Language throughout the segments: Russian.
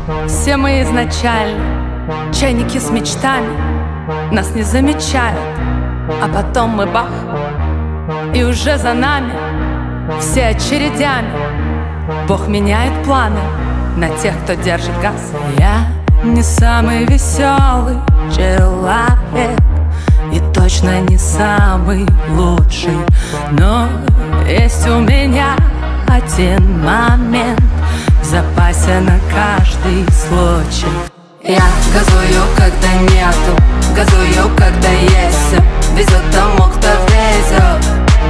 Все мы изначально чайники с мечтами. Нас не замечают, а потом мы бах, и уже за нами все очередями. Бог меняет планы на тех, кто держит газ. Я не самый веселый человек и точно не самый лучший, но есть у меня один момент в запасе на каждый случай. Я газую, когда нету, газую, когда есть. Везет тому, кто везет.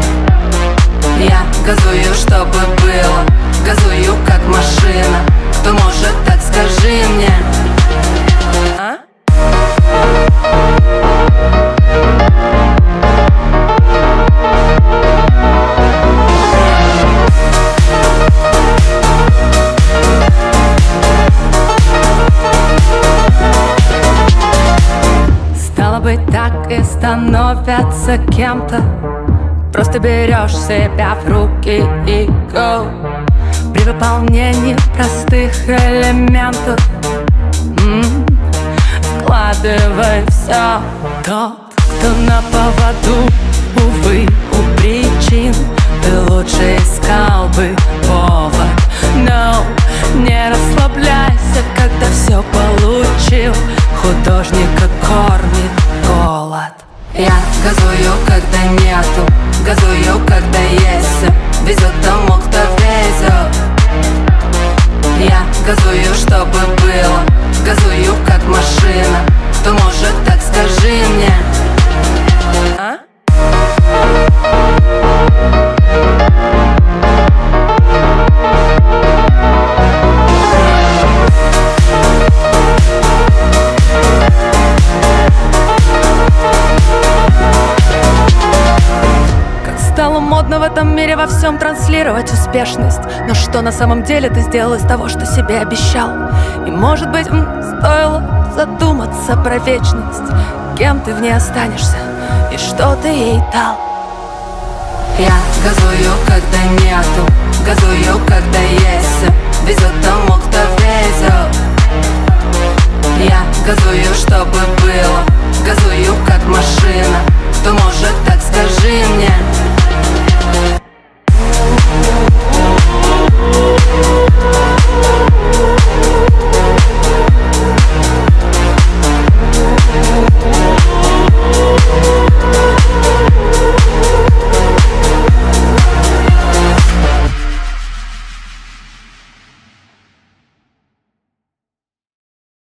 Я газую, чтобы было, газую, как машина. Кто может, так скажи мне. Стало быть, так и становятся кем-то. Просто берешь себя в руки и go. При выполнении простых элементов вкладывай все. Тот, кто на поводу, увы, у причин, ты лучше искал бы повод. Но не расслабляйся, когда все получил. Художника кормит голод. Я газую, когда нету, газую, когда есть. Везет тому, кто везет. Я газую, чтобы было, газую, как машина. Кто может, так скажи мне. Стало модно в этом мире во всем транслировать успешность. Но что на самом деле ты сделал из того, что себе обещал? И может быть, стоило задуматься про вечность. Кем ты в ней останешься и что ты ей дал? Я газую, когда нету, газую, когда есть. Везет тому,